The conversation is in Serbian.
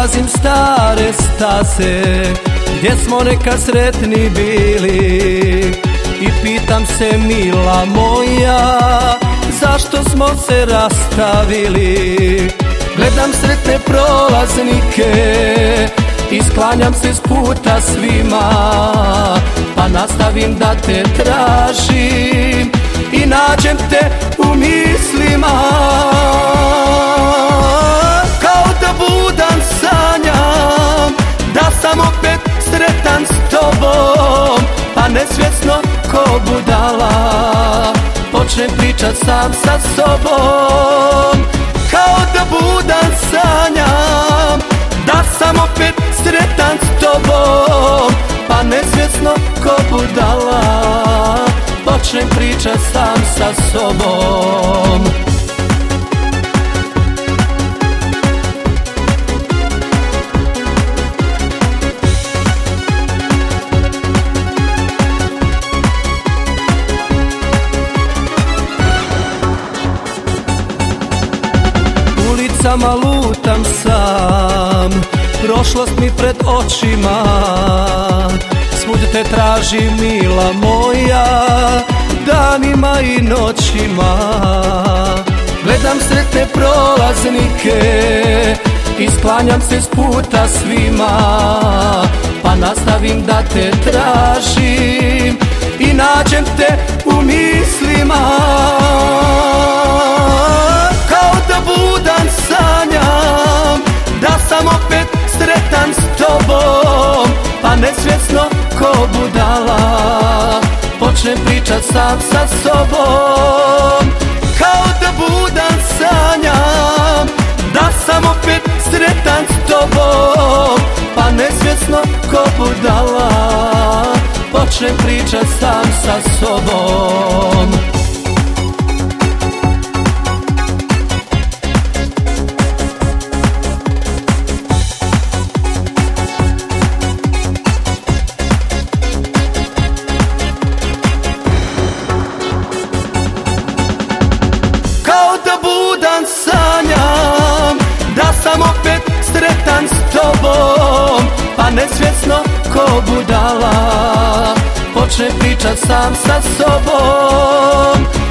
Obilazim stare staze gdje smo nekad sretni bili i pitam se, mila moja, zašto smo se rastavili? Gledam sretne prolaznike i sklanjam se s puta svima, pa nastavim da te tražim i nađem te u mislima. Kao da budan sanjam da sam opet sretan s tobom, pa nesvjesno ko budala počnem pričat sam sa sobom. Kao da budan sanjam da sam opet sretan s tobom, pa nesvjesno ko budala počnem pričat sam sa sobom. Ulicama lutam sam, prošlost mi pred očima, svud te tražim, mila moja, danima i noćima. Gledam sretne prolaznike i sklanjam se s puta svima, pa nastavim da te tražim i nađem te u mislima. Kao da budan sanjam da sam opet sretan s tobom, pa nesvjesno ko budala počnem pričat sam sa sobom. Kao da budan sanjam da sam opet sretan s tobom, pa nesvjesno ko budala počnem pričat sam sa sobom. Sanjam da sam opet sretan s tobom, pa nesvjesno ko budala počnem pričat sam sa sobom.